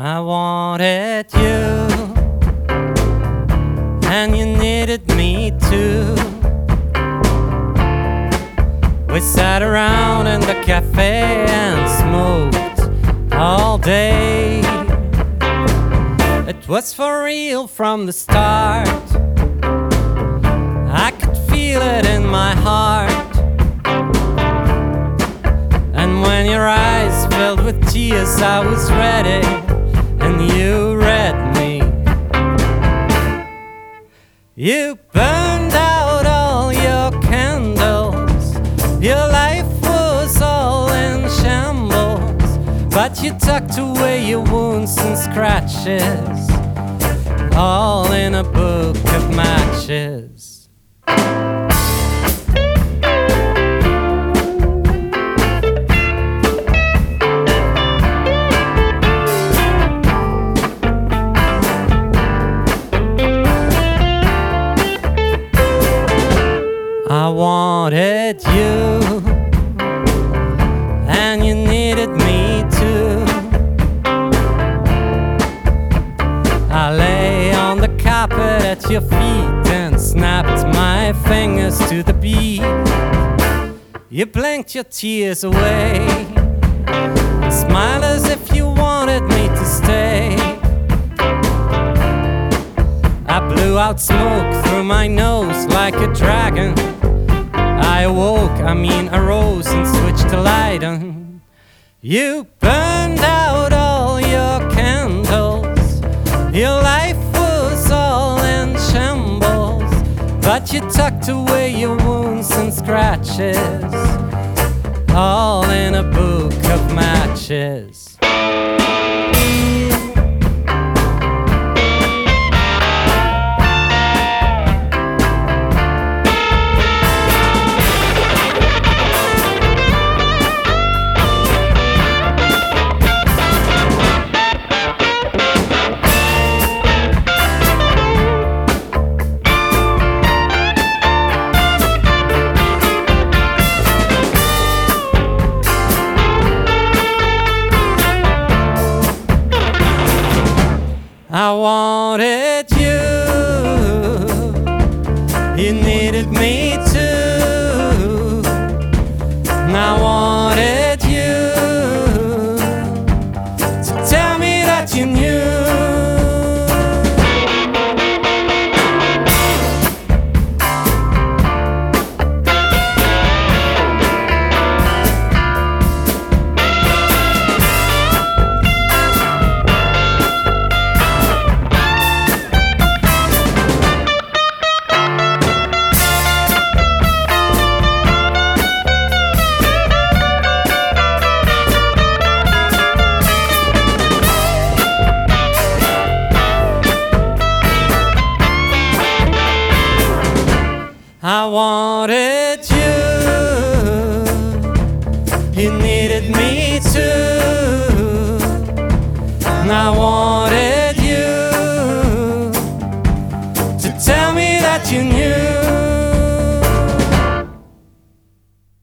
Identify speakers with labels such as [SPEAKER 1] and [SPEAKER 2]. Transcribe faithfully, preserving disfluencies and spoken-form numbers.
[SPEAKER 1] I wanted you, and you needed me too. We sat around in the cafe and smoked all day. It was for real from the start. I could feel it in my heart. And when your eyes filled with tears, I was ready, and you read me. You burned out all your candles. Your life was all in shambles, but you tucked away your wounds and scratches, all in a book of matches. I wanted you, and you needed me too. I lay on the carpet at your feet and snapped my fingers to the beat. You blinked your tears away, smiled as if you wanted me to stay. I blew out smoke through my nose like a dragon. I awoke, I mean arose, and switched the light on. You burned out all your candles. Your life was all in shambles, but you tucked away your wounds and scratches, all in a book of matches. I wanted you, you needed me too. And I wanted you to tell me that you knew. I wanted you, you needed me too. And I wanted